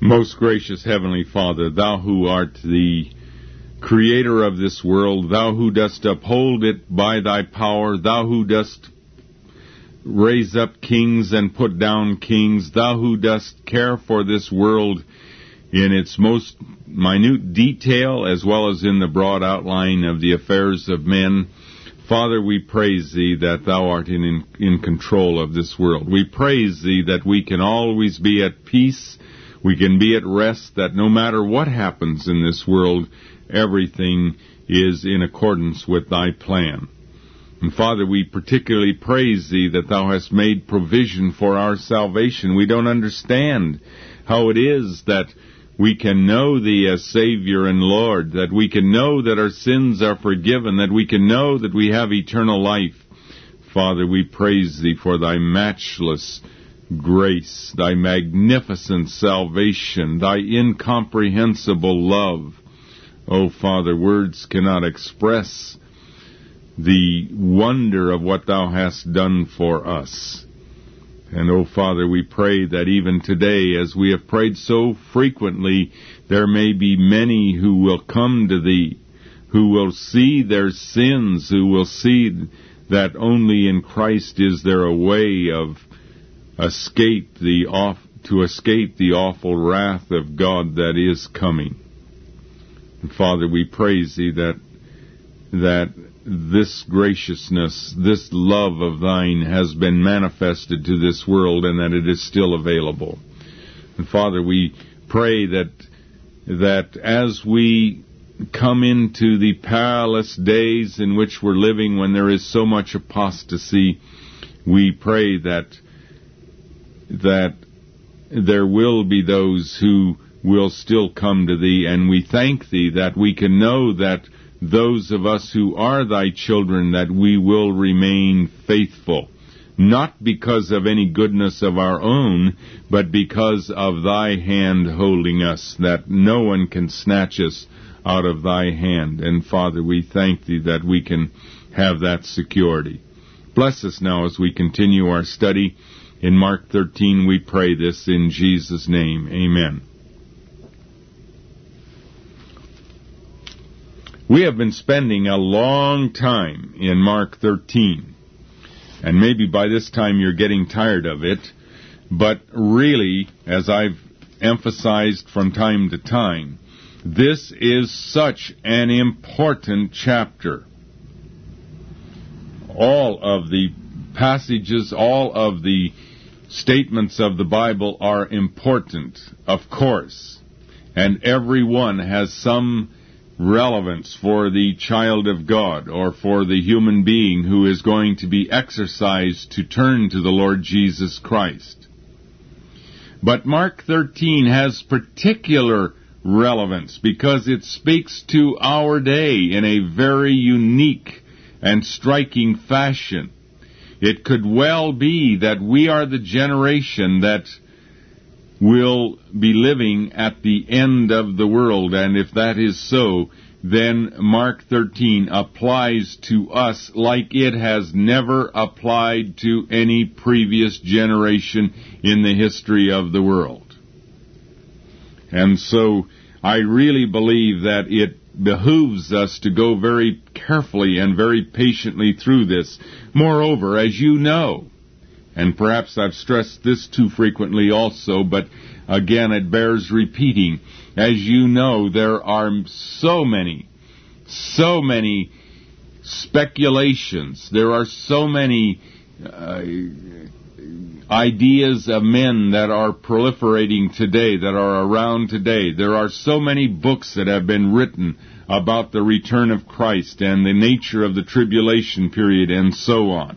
Most gracious Heavenly Father, Thou who art the Creator of this world, Thou who dost uphold it by Thy power, Thou who dost raise up kings and put down kings, Thou who dost care for this world in its most minute detail as well as in the broad outline of the affairs of men. Father, we praise Thee that Thou art in control of this world. We praise Thee that we can always be at peace, we can be at rest, that no matter what happens in this world, everything is in accordance with Thy plan. And Father, we particularly praise Thee that Thou hast made provision for our salvation. We don't understand how it is that we can know Thee as Savior and Lord, that we can know that our sins are forgiven, that we can know that we have eternal life. Father, we praise Thee for Thy matchless grace, Thy magnificent salvation, Thy incomprehensible love. Oh, Father, words cannot express the wonder of what Thou hast done for us. And, oh, Father, we pray that even today, as we have prayed so frequently, there may be many who will come to Thee, who will see their sins, who will see that only in Christ is there a way of to escape the awful wrath of God that is coming. And, Father, we praise Thee that this graciousness, this love of Thine has been manifested to this world and that it is still available. And Father, we pray that as we come into the perilous days in which we're living, when there is so much apostasy, we pray that there will be those who will still come to Thee, and we thank Thee that we can know that those of us who are Thy children, that we will remain faithful, not because of any goodness of our own, but because of Thy hand holding us, that no one can snatch us out of Thy hand. And Father, we thank Thee that we can have that security. Bless us now as we continue our study in Mark 13. We pray this in Jesus' name. Amen. We have been spending a long time in Mark 13, and maybe by this time you're getting tired of it, but really, as I've emphasized from time to time, this is such an important chapter. All of the passages, all of the statements of the Bible are important, of course, and every one has some relevance for the child of God or for the human being who is going to be exercised to turn to the Lord Jesus Christ. But Mark 13 has particular relevance because it speaks to our day in a very unique and striking fashion. It could well be that we are the generation that will be living at the end of the world, and if that is so, then Mark 13 applies to us like it has never applied to any previous generation in the history of the world. And so I really believe that it behooves us to go very carefully and very patiently through this. Moreover, as you know, and perhaps I've stressed this too frequently also, but again it bears repeating. As you know, there are so many speculations. There are so many ideas of men that are proliferating today, that are around today. There are so many books that have been written about the return of Christ and the nature of the tribulation period and so on.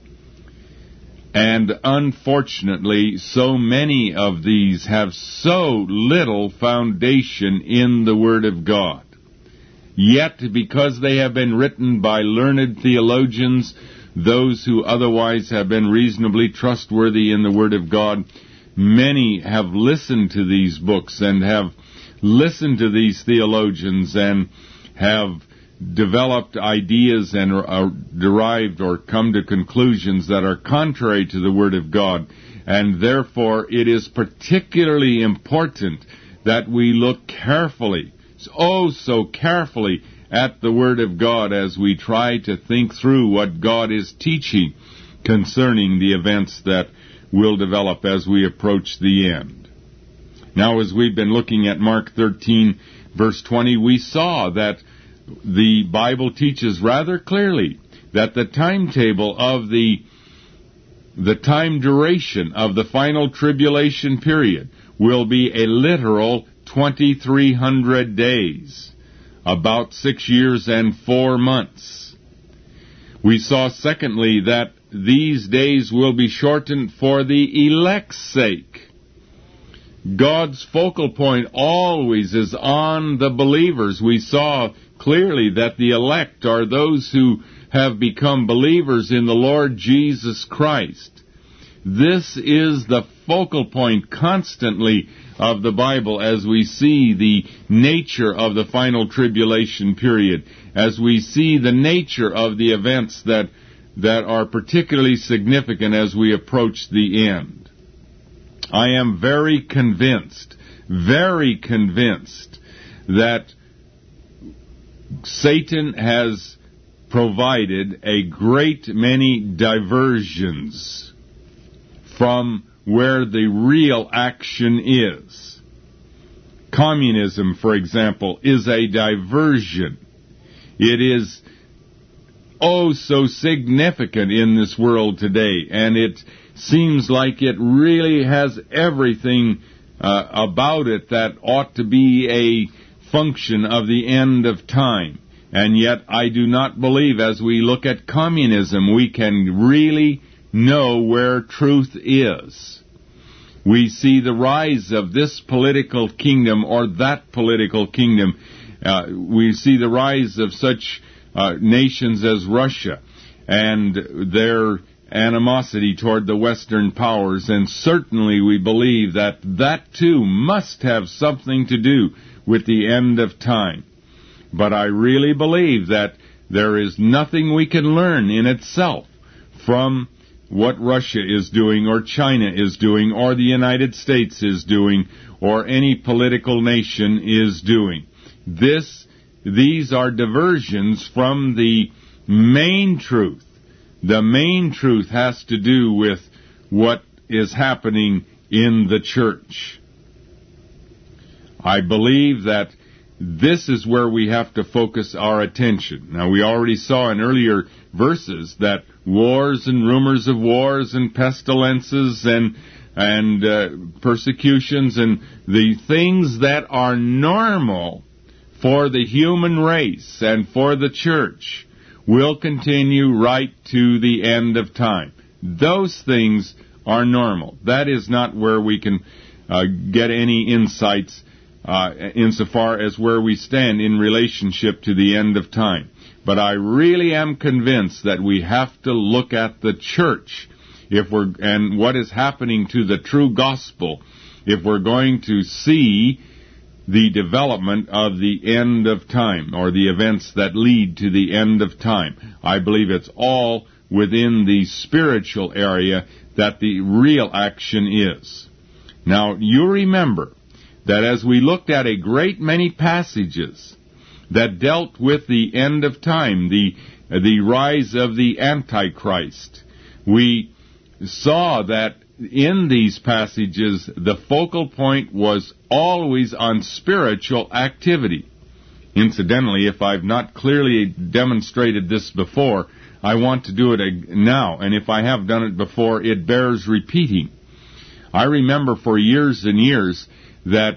And unfortunately, so many of these have so little foundation in the Word of God. Yet, because they have been written by learned theologians, those who otherwise have been reasonably trustworthy in the Word of God, many have listened to these books and have listened to these theologians and have developed ideas and derived or come to conclusions that are contrary to the Word of God. And therefore, it is particularly important that we look carefully, so carefully, at the Word of God as we try to think through what God is teaching concerning the events that will develop as we approach the end. Now, as we've been looking at Mark 13, verse 20, we saw that the Bible teaches rather clearly that the timetable of the time duration of the final tribulation period will be a literal 2,300 days, about 6 years and 4 months. We saw, secondly, that these days will be shortened for the elect's sake. God's focal point always is on the believers. We saw clearly that the elect are those who have become believers in the Lord Jesus Christ. This is the focal point constantly of the Bible as we see the nature of the final tribulation period, as we see the nature of the events that are particularly significant as we approach the end. I am very convinced that Satan has provided a great many diversions from where the real action is. Communism, for example, is a diversion. It is so significant in this world today, and it seems like it really has everything about it that ought to be a function of the end of time. And yet I do not believe, as we look at communism, we can really know where truth is. We see the rise of this political kingdom or that political kingdom. We see the rise of such nations as Russia and their animosity toward the Western powers, and certainly we believe that that too must have something to do with the end of time. But I really believe that there is nothing we can learn in itself from what Russia is doing or China is doing or the United States is doing or any political nation is doing. These are diversions from the main truth. The main truth has to do with what is happening in the church. I believe that this is where we have to focus our attention. Now, we already saw in earlier verses that wars and rumors of wars and pestilences and persecutions and the things that are normal for the human race and for the church will continue right to the end of time. Those things are normal. That is not where we can get any insights insofar as where we stand in relationship to the end of time. But I really am convinced that we have to look at the church and what is happening to the true gospel if we're going to see the development of the end of time, or the events that lead to the end of time. I believe it's all within the spiritual area that the real action is. Now, you remember that as we looked at a great many passages that dealt with the end of time, the rise of the Antichrist, we saw that in these passages, the focal point was always on spiritual activity. Incidentally, if I've not clearly demonstrated this before, I want to do it now, and if I have done it before, it bears repeating. I remember for years and years that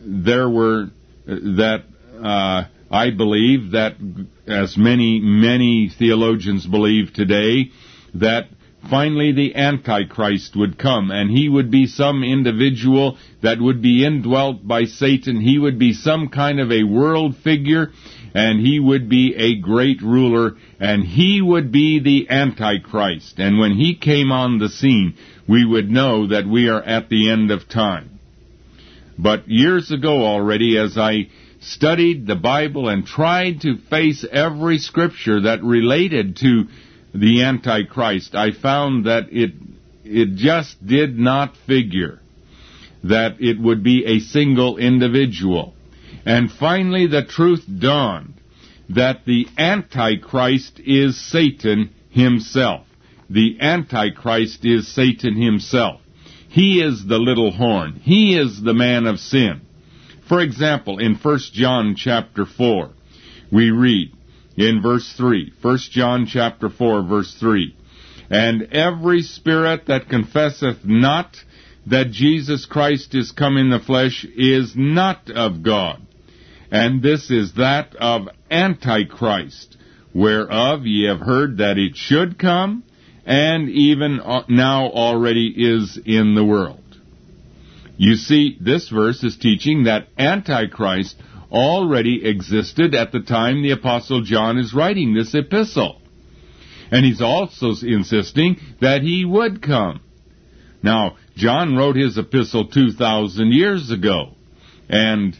I believe that, as many theologians believe today, that finally the Antichrist would come, and he would be some individual that would be indwelt by Satan. He would be some kind of a world figure, and he would be a great ruler, and he would be the Antichrist. And when he came on the scene, we would know that we are at the end of time. But years ago already, as I studied the Bible and tried to face every scripture that related to the Antichrist, I found that it just did not figure that it would be a single individual. And finally the truth dawned that the Antichrist is Satan himself. The Antichrist is Satan himself. He is the little horn. He is the man of sin. For example, in 1 John chapter 4, we read in verse 3, 1 John chapter 4, verse 3, "And every spirit that confesseth not that Jesus Christ is come in the flesh is not of God. And this is that of Antichrist, whereof ye have heard that it should come, and even now already is in the world." You see, this verse is teaching that Antichrist already existed at the time the Apostle John is writing this epistle. And he's also insisting that he would come. Now, John wrote his epistle 2,000 years ago, and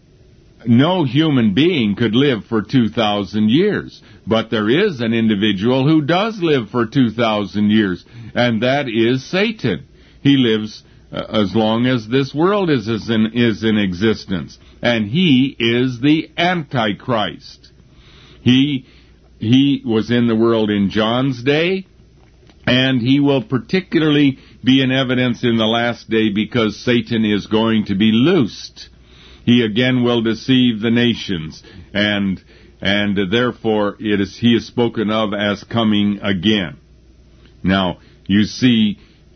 no human being could live for 2,000 years. But there is an individual who does live for 2,000 years, and that is Satan. He lives as long as this world is in existence. And he is the Antichrist. He was in the world in John's day, and he will particularly be in evidence in the last day because Satan is going to be loosed. He again will deceive the nations, and therefore he is spoken of as coming again. Now, you see,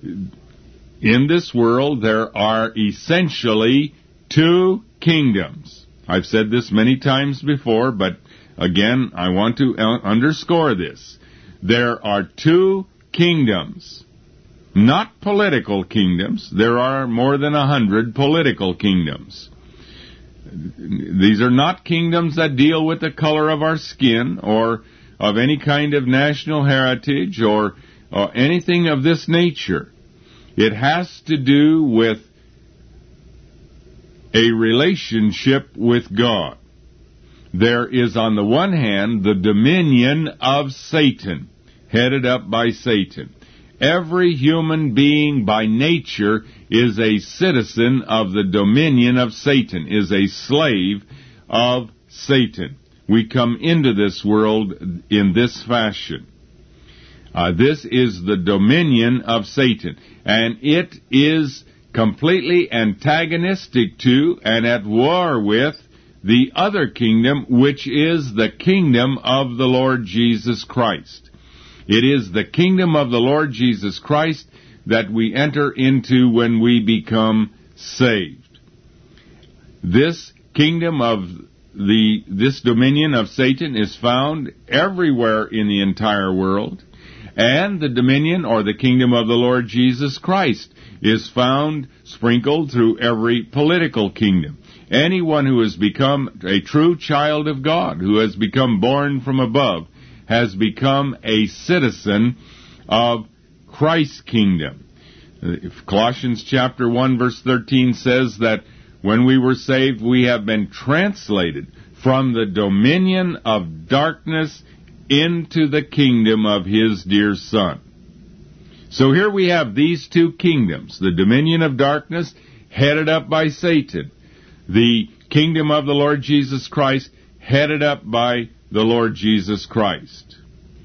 in this world there are essentially two kingdoms. I've said this many times before, but again, I want to underscore this. There are two kingdoms, not political kingdoms. There are more than 100 political kingdoms. These are not kingdoms that deal with the color of our skin or of any kind of national heritage or anything of this nature. It has to do with a relationship with God. There is, on the one hand, the dominion of Satan, headed up by Satan. Every human being by nature is a citizen of the dominion of Satan, is a slave of Satan. We come into this world in this fashion. This is the dominion of Satan, and it is completely antagonistic to and at war with the other kingdom, which is the kingdom of the Lord Jesus Christ. It is the kingdom of the Lord Jesus Christ that we enter into when we become saved. This kingdom of this dominion of Satan is found everywhere in the entire world, and the dominion or the kingdom of the Lord Jesus Christ is found sprinkled through every political kingdom. Anyone who has become a true child of God, who has become born from above, has become a citizen of Christ's kingdom. Colossians chapter 1 verse 13 says that when we were saved, we have been translated from the dominion of darkness into the kingdom of His dear Son. So here we have these two kingdoms, the dominion of darkness headed up by Satan, the kingdom of the Lord Jesus Christ headed up by the Lord Jesus Christ.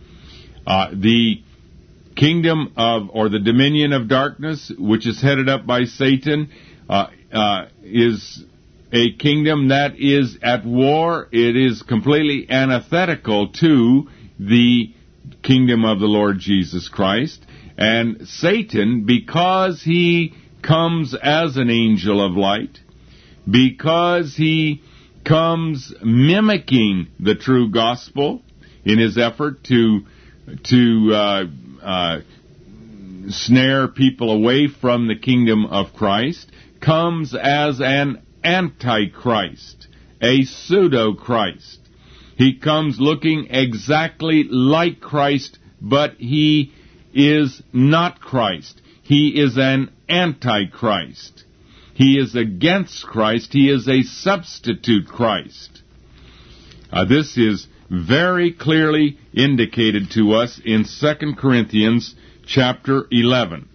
The kingdom of, or the dominion of darkness, which is headed up by Satan, is a kingdom that is at war. It is completely antithetical to the kingdom of the Lord Jesus Christ. And Satan, because he comes as an angel of light, because he comes mimicking the true gospel in his effort to snare people away from the kingdom of Christ, comes as an antichrist, a pseudo-Christ. He comes looking exactly like Christ, but he is not Christ. He is an antichrist. He is against Christ. He is a substitute Christ. This is very clearly indicated to us in 2 Corinthians chapter 11.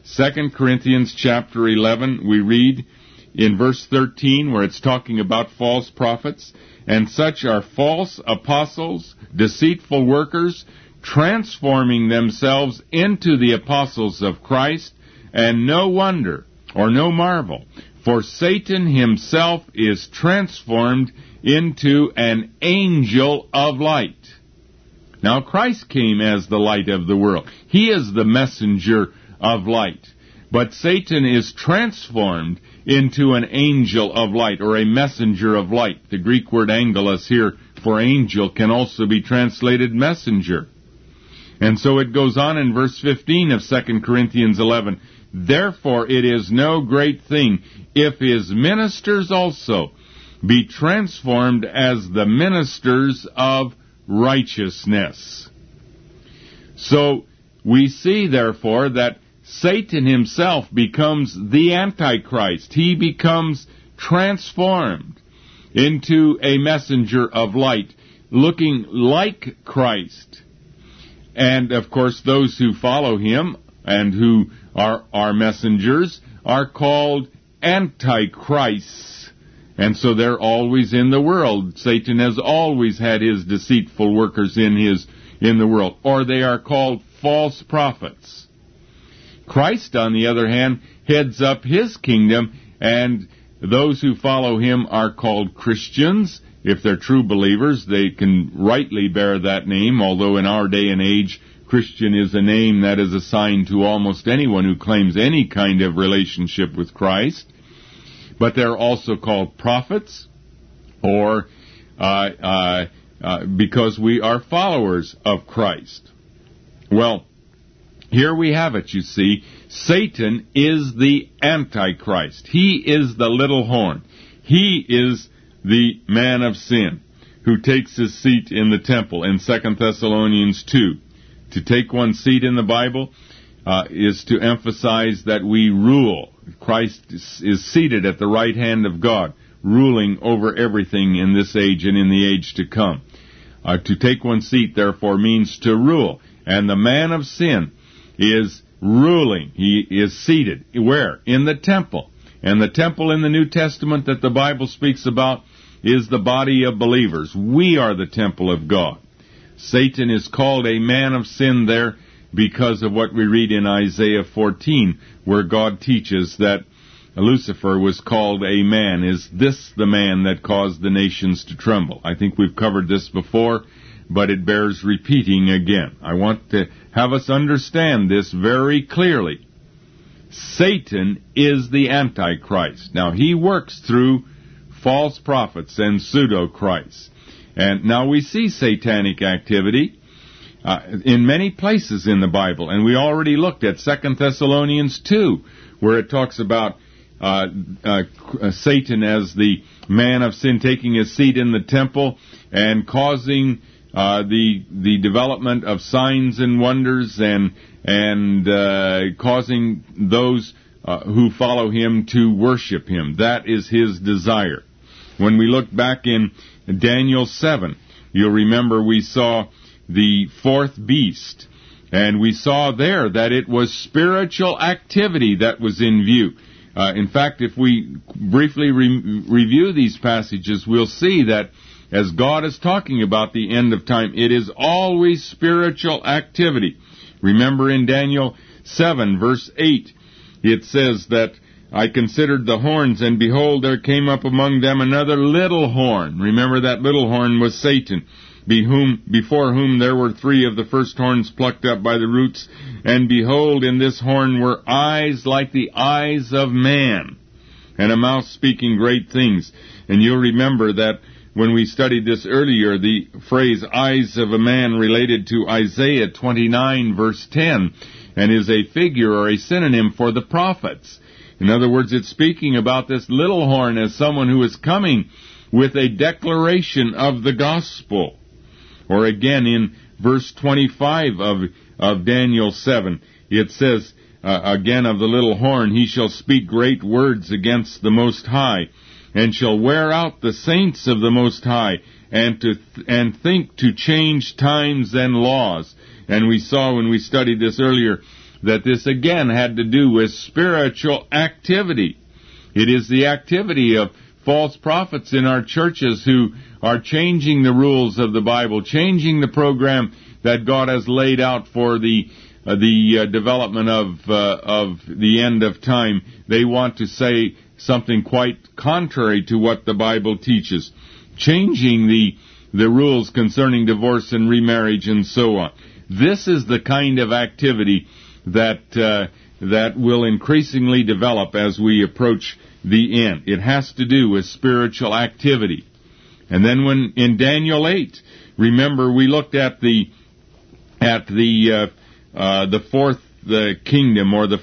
2 Corinthians chapter 11, we read in verse 13 where it's talking about false prophets, and such are false apostles, deceitful workers, transforming themselves into the apostles of Christ, and no wonder, or no marvel, for Satan himself is transformed into an angel of light. Now Christ came as the light of the world. He is the messenger of light. But Satan is transformed into an angel of light, or a messenger of light. The Greek word angelos here for angel can also be translated messenger. And so it goes on in verse 15 of 2 Corinthians 11. Therefore it is no great thing if his ministers also be transformed as the ministers of righteousness. So we see, therefore, that Satan himself becomes the Antichrist. He becomes transformed into a messenger of light, looking like Christ. And, of course, those who follow him and who are messengers are called Antichrists. And so they're always in the world. Satan has always had his deceitful workers in the world. Or they are called false prophets. Christ, on the other hand, heads up his kingdom, and those who follow him are called Christians. If they're true believers, they can rightly bear that name, although in our day and age, Christian is a name that is assigned to almost anyone who claims any kind of relationship with Christ. But they're also called prophets, or because we are followers of Christ. Well, here we have it, you see. Satan is the Antichrist. He is the little horn. He is the man of sin who takes his seat in the temple in 2 Thessalonians 2. To take one's seat in the Bible is to emphasize that we rule. Christ is seated at the right hand of God, ruling over everything in this age and in the age to come. To take one's seat, therefore, means to rule. And the man of sin is ruling. He is seated. Where? In the temple. And the temple in the New Testament that the Bible speaks about is the body of believers. We are the temple of God. Satan is called a man of sin there because of what we read in Isaiah 14, where God teaches that Lucifer was called a man. Is this the man that caused the nations to tremble? I think we've covered this before, but it bears repeating again. I want to have us understand this very clearly. Satan is the Antichrist. Now, he works through false prophets and pseudo-Christs. And now we see satanic activity in many places in the Bible. And we already looked at 2 Thessalonians 2, where it talks about Satan as the man of sin taking his seat in the temple and causing the development of signs and wonders and causing those who follow him to worship him. That is his desire. When we look back in Daniel 7, you'll remember we saw the fourth beast, and we saw there that it was spiritual activity that was in view. In fact, if we briefly review these passages, we'll see that as God is talking about the end of time, it is always spiritual activity. Remember in Daniel 7, verse 8, it says that I considered the horns, and behold, there came up among them another little horn. Remember that little horn was Satan, before whom there were 3 of the first horns plucked up by the roots. And behold, in this horn were eyes like the eyes of man, and a mouth speaking great things. And you'll remember that when we studied this earlier, the phrase eyes of a man related to Isaiah 29, verse 10, and is a figure or a synonym for the prophets. In other words, it's speaking about this little horn as someone who is coming with a declaration of the gospel. Or again, in verse 25 of Daniel 7, it says, again of the little horn, he shall speak great words against the Most High, and shall wear out the saints of the Most High, and think to change times and laws. And we saw when we studied this earlier that this again had to do with spiritual activity. It is the activity of false prophets in our churches who are changing the rules of the Bible, changing the program that God has laid out for the development of the end of time. They want to say something quite contrary to what the Bible teaches, changing the rules concerning divorce and remarriage and so on. This is the kind of activity that will increasingly develop as we approach the end. It has to do with spiritual activity. And then when in Daniel 8, remember we looked at the fourth kingdom, or the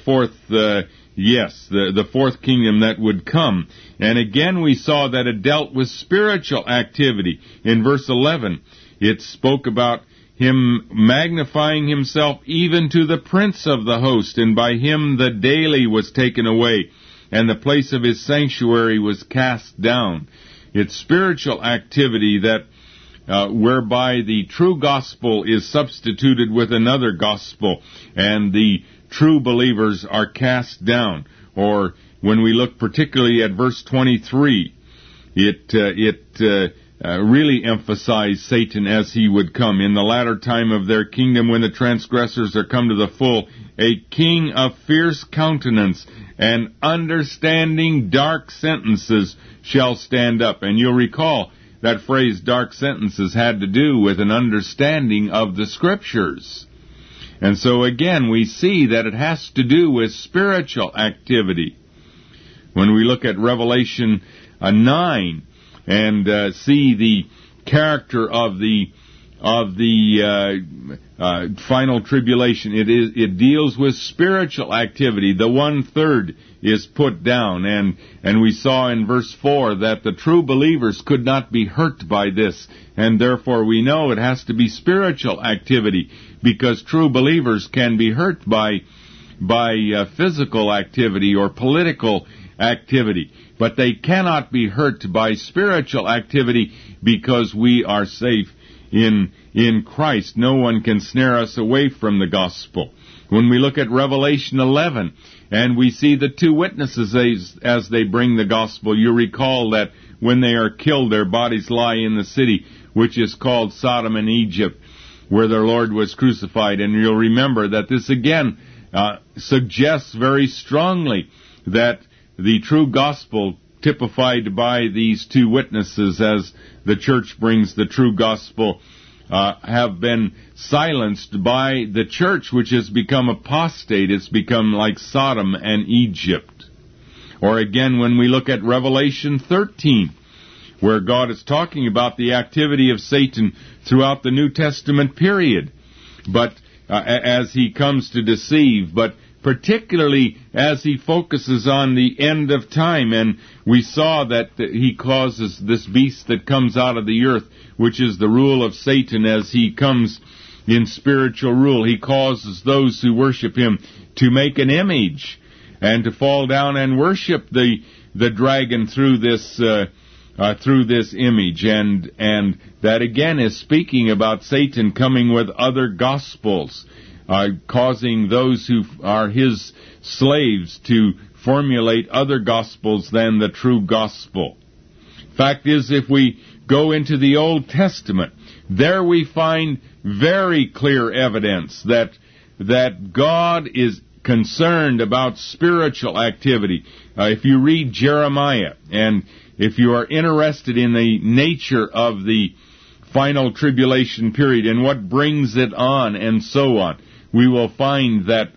fourth kingdom that would come. And again we saw that it dealt with spiritual activity. In verse 11, it spoke about him magnifying himself even to the prince of the host, and by him the daily was taken away, and the place of his sanctuary was cast down. It's spiritual activity that whereby the true gospel is substituted with another gospel, and the true believers are cast down. Or when we look particularly at verse 23, it really emphasized Satan as he would come. In the latter time of their kingdom, when the transgressors are come to the full, a king of fierce countenance and understanding dark sentences shall stand up. And you'll recall that phrase, dark sentences, had to do with an understanding of the Scriptures. And so again, we see that it has to do with spiritual activity. When we look at Revelation 9 and see the character of the final tribulation, it deals with spiritual activity. The 1/3 is put down, and we saw in verse 4 that the true believers could not be hurt by this, and therefore we know it has to be spiritual activity, because true believers can be hurt by physical activity or political activity, but they cannot be hurt by spiritual activity, because we are safe in Christ. No one can snare us away from the gospel. When we look at Revelation 11, and we see the two witnesses as they bring the gospel, you recall that when they are killed, their bodies lie in the city, which is called Sodom and Egypt, where their Lord was crucified. And you'll remember that this again suggests very strongly that the true gospel, typified by these two witnesses as the church brings the true gospel, have been silenced by the church, which has become apostate. It's become like Sodom and Egypt. Or again, when we look at Revelation 13, where God is talking about the activity of Satan throughout the New Testament period, but as he comes to deceive, but particularly as he focuses on the end of time. And we saw that he causes this beast that comes out of the earth, which is the rule of Satan as he comes in spiritual rule. He causes those who worship him to make an image and to fall down and worship the dragon through this image. And that again is speaking about Satan coming with other gospels, causing those who are his slaves to formulate other gospels than the true gospel. Fact is, if we go into the Old Testament, there we find very clear evidence that God is concerned about spiritual activity. If you read Jeremiah, and if you are interested in the nature of the final tribulation period and what brings it on and so on, we will find that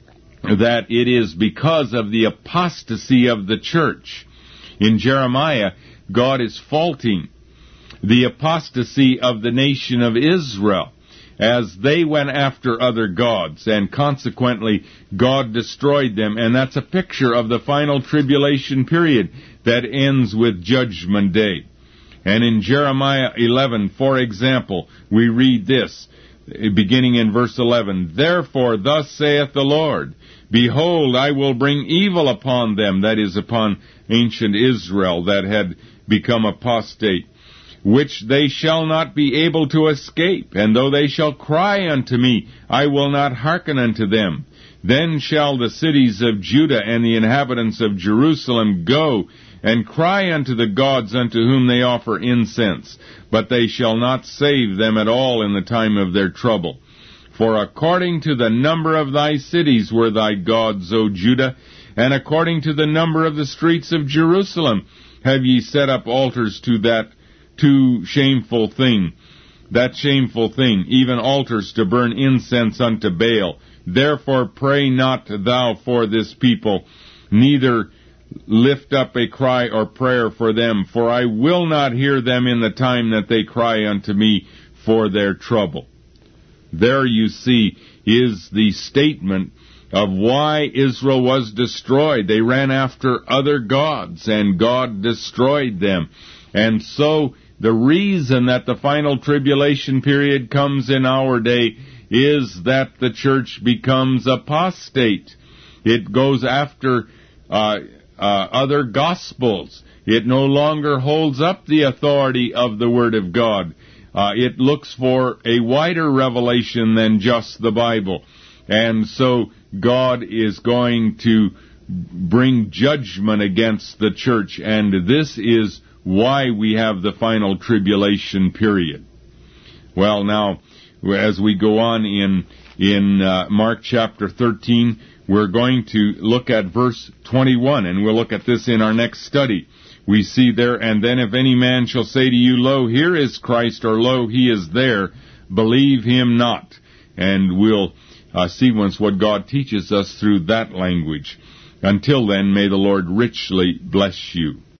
it is because of the apostasy of the church. In Jeremiah, God is faulting the apostasy of the nation of Israel as they went after other gods, and consequently God destroyed them. And that's a picture of the final tribulation period that ends with Judgment Day. And in Jeremiah 11, for example, we read this, beginning in verse 11, "Therefore thus saith the Lord, Behold, I will bring evil upon them," that is, upon ancient Israel that had become apostate, "which they shall not be able to escape. And though they shall cry unto me, I will not hearken unto them. Then shall the cities of Judah and the inhabitants of Jerusalem go and cry unto the gods unto whom they offer incense, but they shall not save them at all in the time of their trouble. For according to the number of thy cities were thy gods, O Judah, and according to the number of the streets of Jerusalem have ye set up altars to that shameful thing, even altars to burn incense unto Baal. Therefore pray not thou for this people, neither lift up a cry or prayer for them, for I will not hear them in the time that they cry unto me for their trouble. There you see is the statement of why Israel was destroyed. They ran after other gods, and God destroyed them. And so the reason that the final tribulation period comes in our day is that the church becomes apostate. It goes after other gospels. It no longer holds up the authority of the Word of God. It looks for a wider revelation than just the Bible. And so God is going to bring judgment against the church, and this is why we have the final tribulation period. Well, now, as we go on in Mark chapter 13, we're going to look at verse 21, and we'll look at this in our next study. We see there, and then if any man shall say to you, Lo, here is Christ, or Lo, he is there, believe him not. And we'll see once what God teaches us through that language. Until then, may the Lord richly bless you.